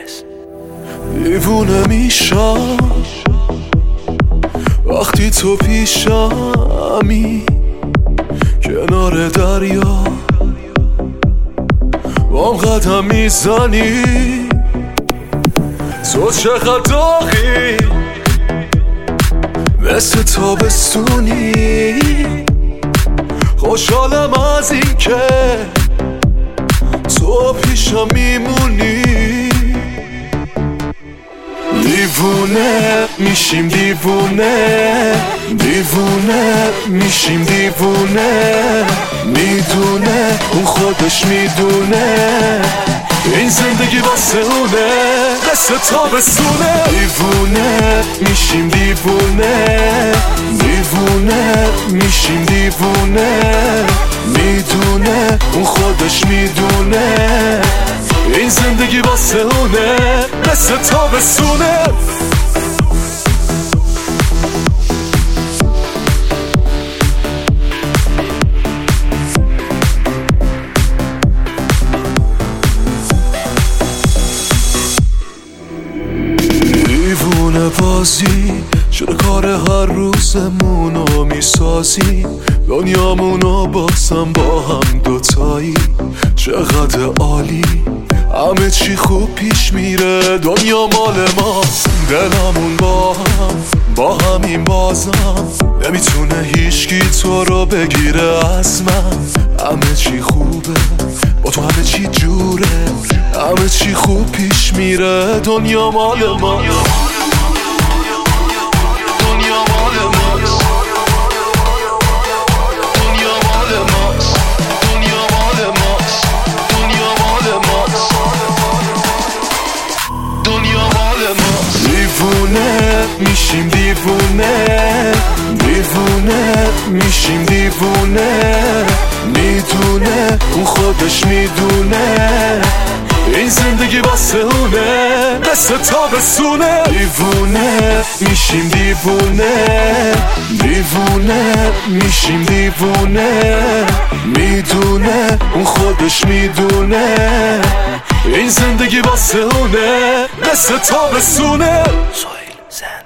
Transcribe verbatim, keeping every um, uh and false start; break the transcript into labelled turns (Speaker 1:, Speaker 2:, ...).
Speaker 1: دیوونه میشم وقتی تو پیشمی، کنار دریا بام قدم میزنی. تو چقدر داغی، مثل تابستونی. خوشحالم از این که تو پیشم میمونی. دیوونه میشیم دیوونه، دیوونه میشیم دیوونه. میدونه اون خودش میدونه این زندگی واسه اونه، مثل تابستونه. دیوونه میشیم دیوونه، دیوونه میشیم دیوونه. میدونه اون خودش میدونه این زندگی واسه اونه، مثل تابستونه. دیوونه بازی شده کار هر روزمونو میسازی. دنیامونو بازم با هم دوتایی، چقدر عالی. همه چی خوب پیش میره، دنیا مال ماست. دلمون با هم، با همین بازم نمیتونه هیچکی تو رو بگیره از من. همه چی خوبه با تو، همه چی جوره، همه چی خوب پیش میره. دنیا مال ماست، دیوونه میشیم دیوونه، دیوونه میشیم دیوونه. میدونه اون خودش میدونه این زندگی واسه اونه، مثل تابستونه. دیوونه میشیم دیوونه، دیوونه میشیم دیوونه. میدونه اون خودش میدونه این زندگی واسه اونه، مثل تابستونه.